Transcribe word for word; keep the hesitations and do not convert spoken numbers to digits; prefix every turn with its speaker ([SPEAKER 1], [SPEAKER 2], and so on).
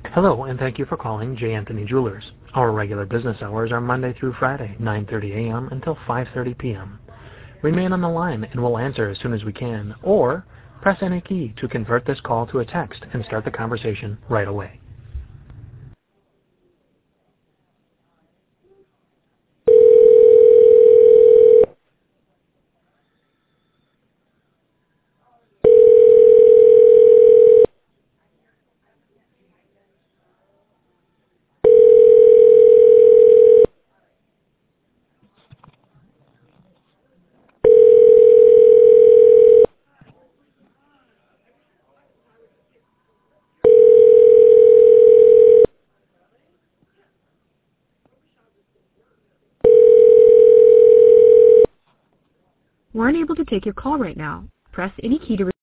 [SPEAKER 1] Hello, and thank you for calling J. Anthony Jewelers. Our regular business hours are Monday through Friday, nine thirty a m until five thirty p m Remain on the line and we'll answer as soon as we can, or press any key to convert this call to a text and start the conversation right away.
[SPEAKER 2] We're unable to take your call right now. Press any key to